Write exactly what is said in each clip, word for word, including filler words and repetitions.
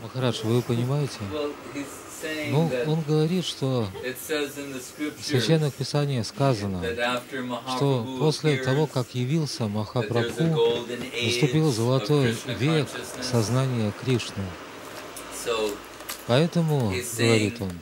Махарадж, вы понимаете? Ну, он говорит, что в Священных Писаниях сказано, что после того, как явился Махапрабху, наступил золотой век сознания Кришны. Поэтому, говорит он,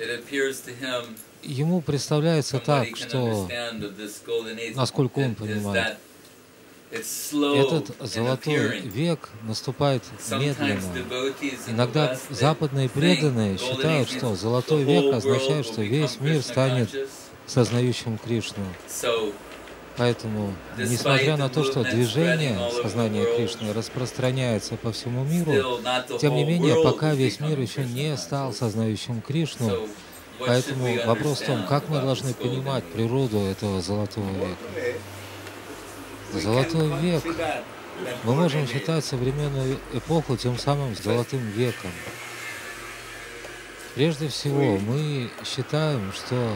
ему представляется так, что, насколько он понимает, этот золотой век наступает медленно. Иногда западные преданные считают, что золотой век означает, что весь мир станет сознающим Кришну. Поэтому, несмотря на то, что движение сознания Кришны распространяется по всему миру, тем не менее, пока весь мир еще не стал сознающим Кришну, поэтому вопрос в том, как мы должны понимать природу этого золотого века. Золотой век, мы можем считать современную эпоху тем самым золотым веком. Прежде всего, мы считаем, что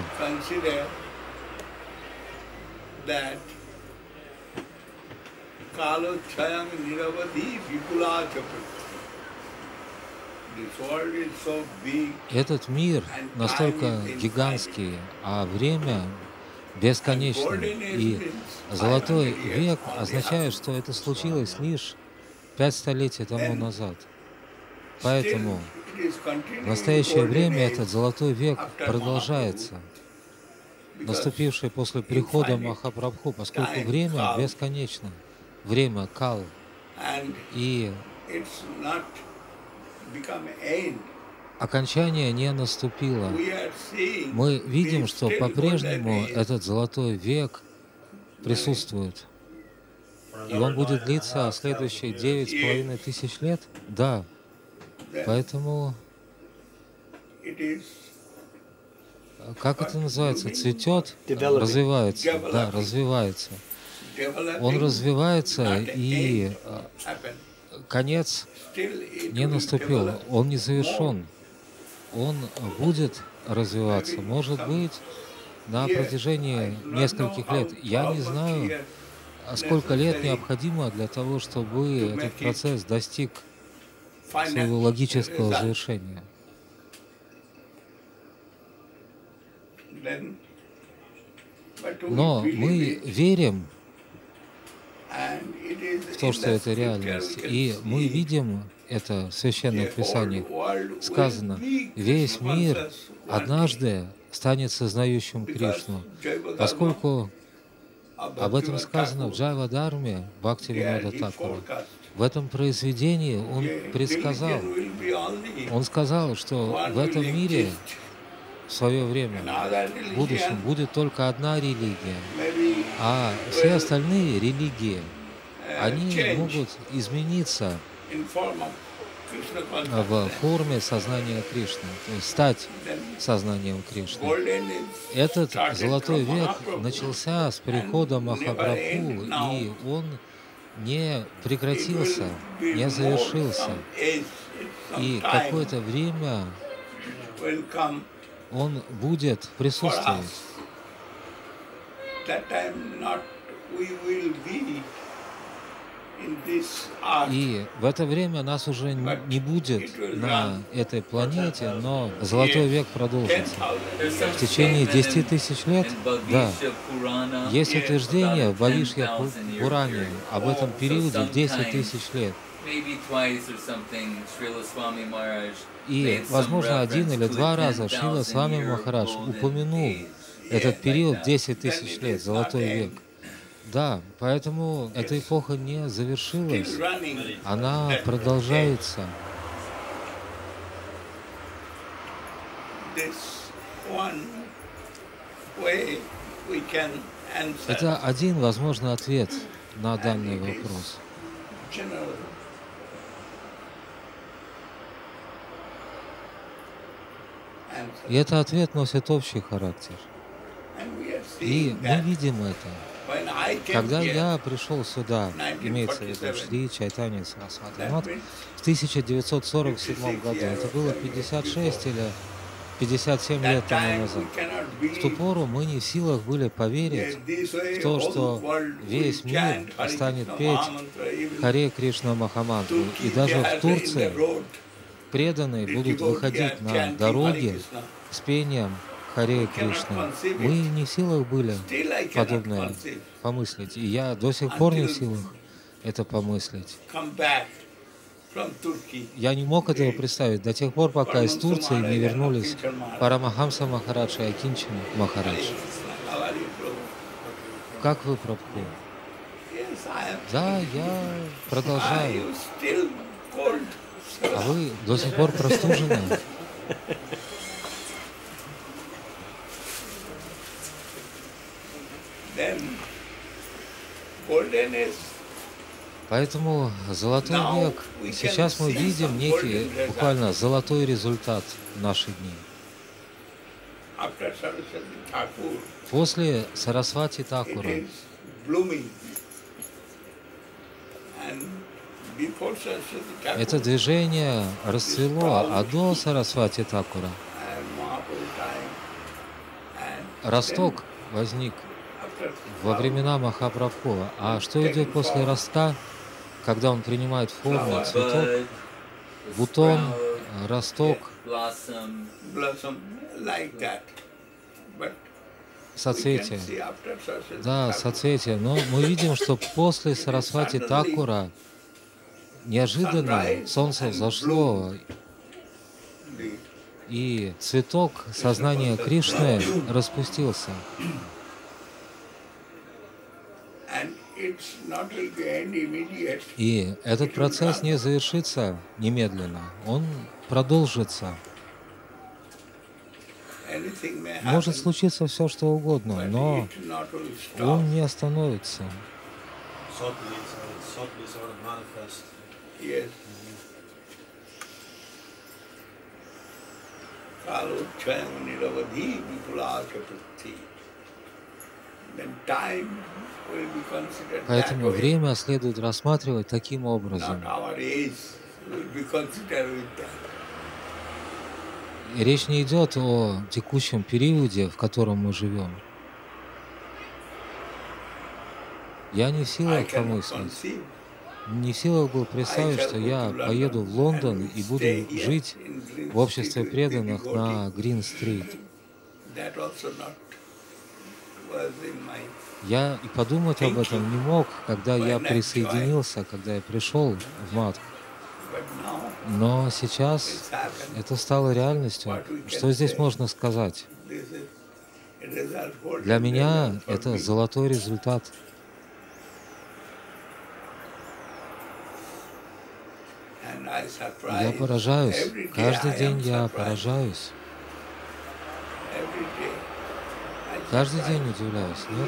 этот мир настолько гигантский, а время бесконечно. И золотой век означает, что это случилось лишь пять столетий тому назад. Поэтому в настоящее время этот золотой век продолжается, наступивший после прихода Махапрабху, поскольку время бесконечно, время кал, и окончание не наступило. Мы видим, что по-прежнему этот золотой век присутствует. И он будет длиться следующие девять с половиной тысяч лет? Да. Поэтому, как это называется, цветет, развивается. Да, развивается. Он развивается, и конец не наступил, он не завершен. Он будет развиваться, может быть, на протяжении нескольких лет. Я не знаю, сколько лет необходимо для того, чтобы этот процесс достиг своего логического завершения. Но мы верим в то, что это реальность, и мы видим это в Священных Писаниях. Сказано, весь мир однажды станет сознающим Кришну, поскольку об этом сказано в Джайва-дарме Бхактивинода Тхакура. В этом произведении он предсказал, он сказал, что в этом мире в свое время, в будущем, будет только одна религия, а все остальные религии, они могут измениться в форме сознания Кришны, то есть стать сознанием Кришны. Этот золотой век начался с приходом Махапрабху, и он не прекратился, не завершился. И какое-то время он будет присутствовать. И в это время нас уже не будет на этой планете, но золотой век продолжится. В течение десяти тысяч лет, да, есть утверждение в Бхавишья Пуране об этом периоде десять тысяч лет. И, возможно, один или два раза Шрила Свами Махарадж упомянул этот период десять тысяч лет, золотой век. Да, поэтому эта эпоха не завершилась, она продолжается. Это один возможный ответ на данный вопрос. И этот ответ носит общий характер. И мы видим это. Когда я пришел сюда, имеется в виду Шри Чайтанья Сарасвати Мат, в тысяча девятьсот сорок седьмом году, это было пятьдесят шесть или пятьдесят семь лет тому назад, в ту пору мы не в силах были поверить в то, что весь мир станет петь Харе Кришна Махамантру. И даже в Турции преданные будут выходить на дороги с пением Харе Кришна. Мы не в силах были подобное помыслить, и я до сих пор не в силах это помыслить. Я не мог этого представить до тех пор, пока из Турции не вернулись Парамахамса Махарадж и Акинчан Махарадж. Как вы, Прабху? Да, я продолжаю. А вы до сих пор простужены? Поэтому золотой век, сейчас мы видим некий буквально золотой результат в наши дни. После Сарасвати Такура это движение расцвело, а до Сарасвати Такура росток возник во времена Махапрабху. А что идет после ростка, когда он принимает форму цветок, бутон, росток, соцветие? Да, соцветие. Но мы видим, что после Сарасвати Такура неожиданно солнце взошло, и цветок сознания Кришны распустился. И этот процесс не завершится немедленно, он продолжится. Может случиться все, что угодно, но он не остановится. Поэтому время следует рассматривать таким образом. И речь не идет о текущем периоде, в котором мы живем. Я не в силах помыслить, не в силах был представить, что я поеду в Лондон и буду жить в обществе преданных на Грин-стрит. Я и подумать об этом не мог, когда я присоединился, когда я пришел в Мадху. Но сейчас это стало реальностью. Что здесь можно сказать? Для меня это золотой результат. Я поражаюсь. Каждый день я поражаюсь. Каждый день удивляюсь, нет?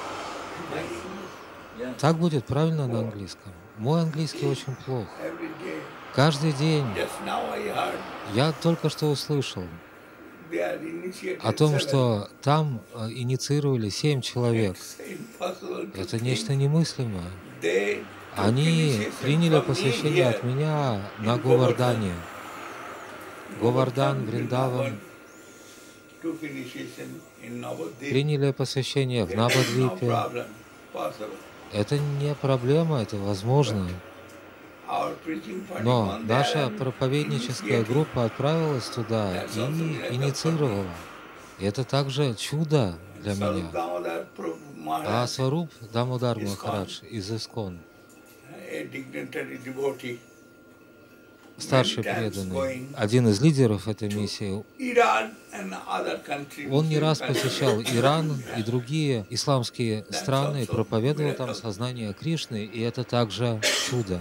Так будет правильно на английском. Мой английский очень плох. Каждый день я только что услышал о том, что там инициировали семь человек. Это нечто немыслимое. Они приняли посвящение от меня на Говардане. Говардан, Вриндаван. Приняли посвящение в Навадвипе. Это не проблема, это возможно. Но наша проповедническая группа отправилась туда и инициировала. И это также чудо для меня. А Сваруб Дамодар Махарадж из Искон, старший преданный, один из лидеров этой миссии, он не раз посещал Иран и другие исламские страны, проповедовал там сознание Кришны, и это также чудо.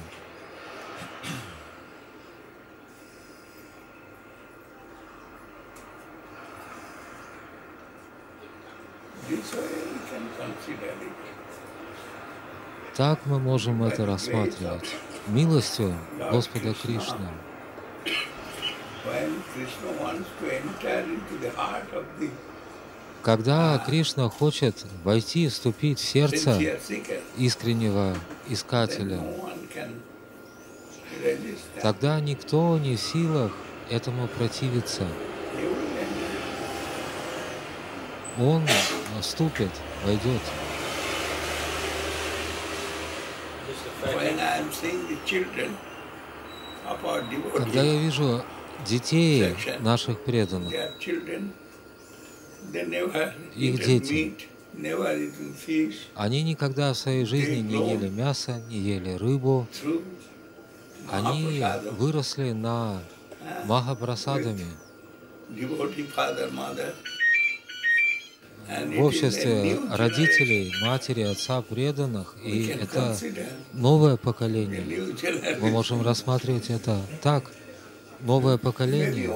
Так мы можем это рассматривать. Милостью Господа Кришны. Когда Кришна хочет войти, вступить в сердце искреннего искателя, тогда никто не в силах этому противиться. Он вступит, войдет. Когда я вижу детей наших преданных, их дети, они никогда в своей жизни не ели мясо, не ели рыбу. Они выросли на махапрасадами, в обществе родителей, матери, отца, преданных, и это новое поколение. Мы можем рассматривать это так. Новое поколение,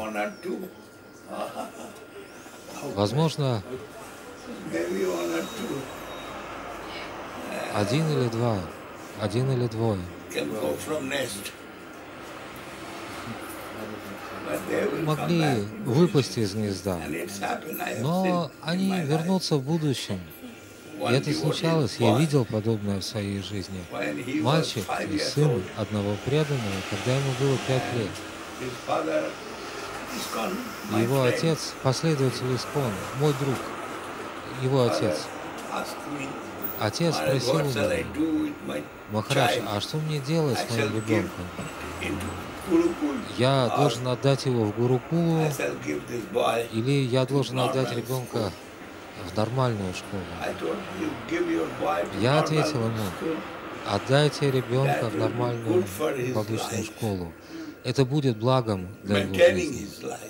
возможно, один или два, один или двое могли выпасть из гнезда, но они вернутся в будущем. И это случалось, я видел подобное в своей жизни. Мальчик, сын одного преданного, когда ему было пять лет, его отец, последователь Искон, мой друг, его отец. Отец спросил у меня: Махарадж, а что мне делать с моим ребенком? Я должен отдать его в Гурукулу, или я должен отдать ребенка в нормальную школу? Я ответил ему: отдайте ребенка в нормальную публичную школу. Это будет благом для его жизни.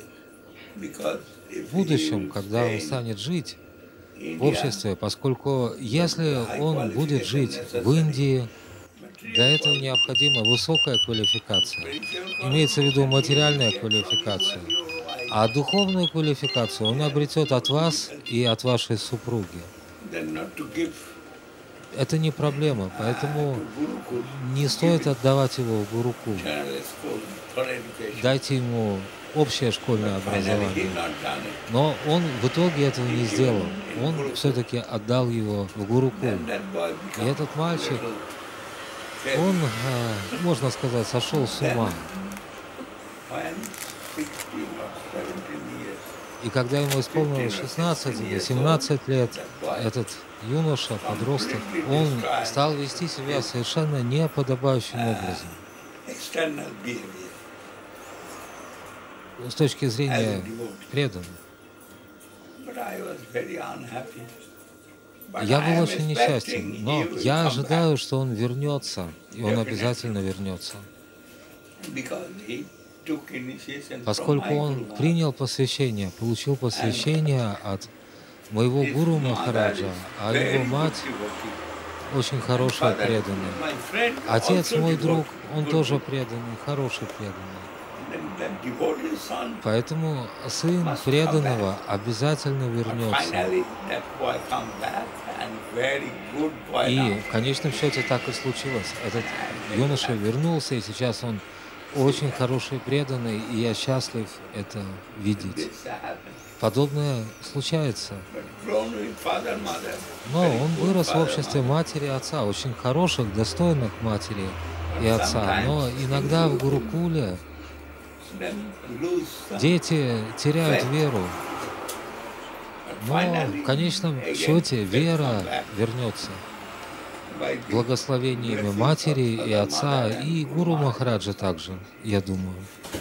В будущем, когда он станет жить в обществе, поскольку если он будет жить в Индии, для этого необходима высокая квалификация. Имеется в виду материальная квалификация. А духовную квалификацию он обретет от вас и от вашей супруги. Это не проблема, поэтому не стоит отдавать его в Гурукул. Дайте ему общее школьное образование. Но он в итоге этого не сделал. Он все-таки отдал его в Гурукул. И этот мальчик, он, можно сказать, сошел с ума. И когда ему исполнилось шестнадцать или семнадцать лет, этот юноша, подросток, он стал вести себя совершенно неподобающим образом. С точки зрения преданных. Я был очень несчастен, но я ожидаю, что он вернется, и он обязательно вернется. Поскольку он принял посвящение, получил посвящение от моего гуру Махараджа, а его мать очень хорошая преданная. Отец мой друг, он тоже преданный, хороший преданный. Поэтому сын преданного обязательно вернется. И в конечном счете так и случилось. Этот юноша вернулся, и сейчас он очень хороший преданный, и я счастлив это видеть. Подобное случается. Но он вырос в обществе матери и отца, очень хороших, достойных матери и отца. Но иногда в Гурукуле дети теряют веру. Но в конечном счете вера вернется благословениями матери и отца, и гуру Махараджа также, я думаю.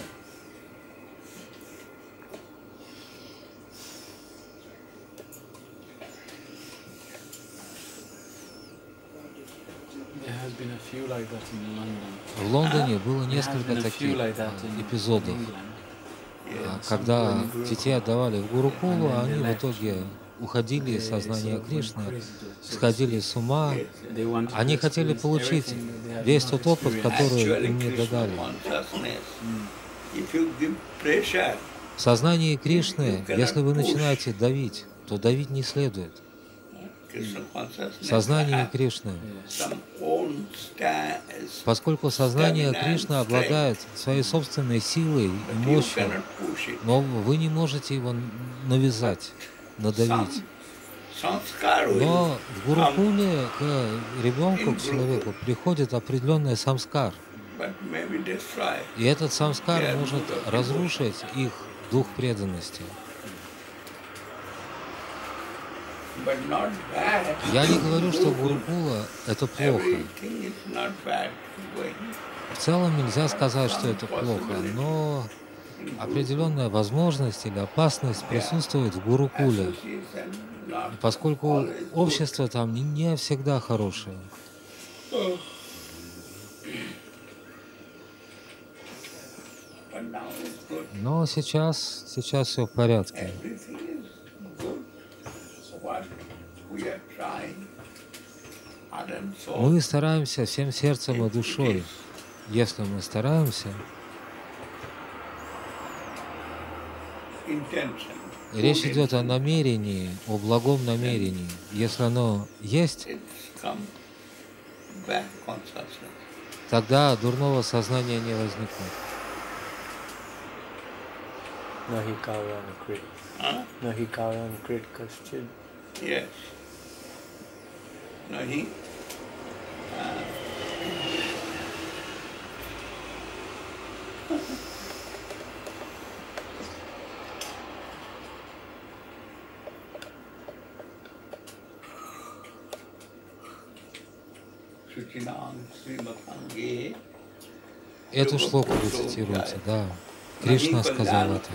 В Лондоне было несколько таких эпизодов, когда детей отдавали в Гурукулу, а они в итоге уходили из сознания Кришны, сходили с ума. Они хотели получить весь тот опыт, который им не додали. В сознании Кришны, если вы начинаете давить, то давить не следует. В сознании Кришны, поскольку сознание Кришны обладает своей собственной силой и мощью, но вы не можете его навязать, надавить. Но в Гурукуле к ребенку, к человеку приходит определенный самскар. И этот самскар может разрушить их дух преданности. Я не говорю, что Гурукула — это плохо. В целом нельзя сказать, что это плохо, но определенная возможность или опасность присутствует в Гурукуле, поскольку общество там не всегда хорошее. Но сейчас, сейчас все в порядке. Мы стараемся всем сердцем и душой. Если мы стараемся, речь идет о намерении, о благом намерении. Если оно есть, тогда дурного сознания не возникнет. Yes. No, he, uh, Эту шлоку вы цитируете, да. Кришна сказал это.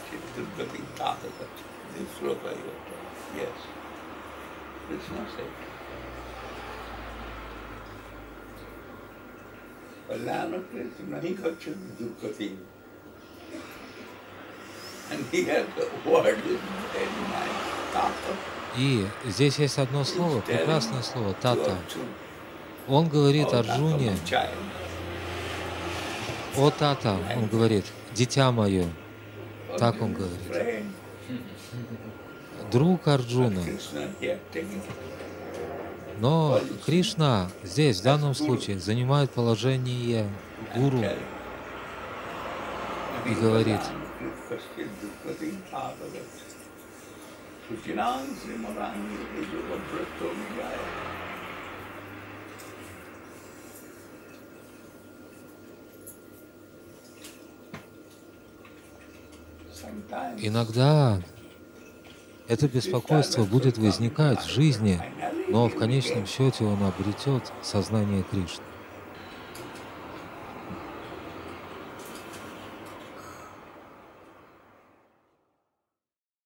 И здесь есть одно слово, прекрасное слово, тата. Он говорит Арджуне: «О, тата», он говорит, «дитя мое». Так он говорит. Друг Арджуна. Но Кришна здесь, в данном случае, занимает положение гуру и говорит: иногда это беспокойство будет возникать в жизни, но в конечном счете он обретет сознание Кришны.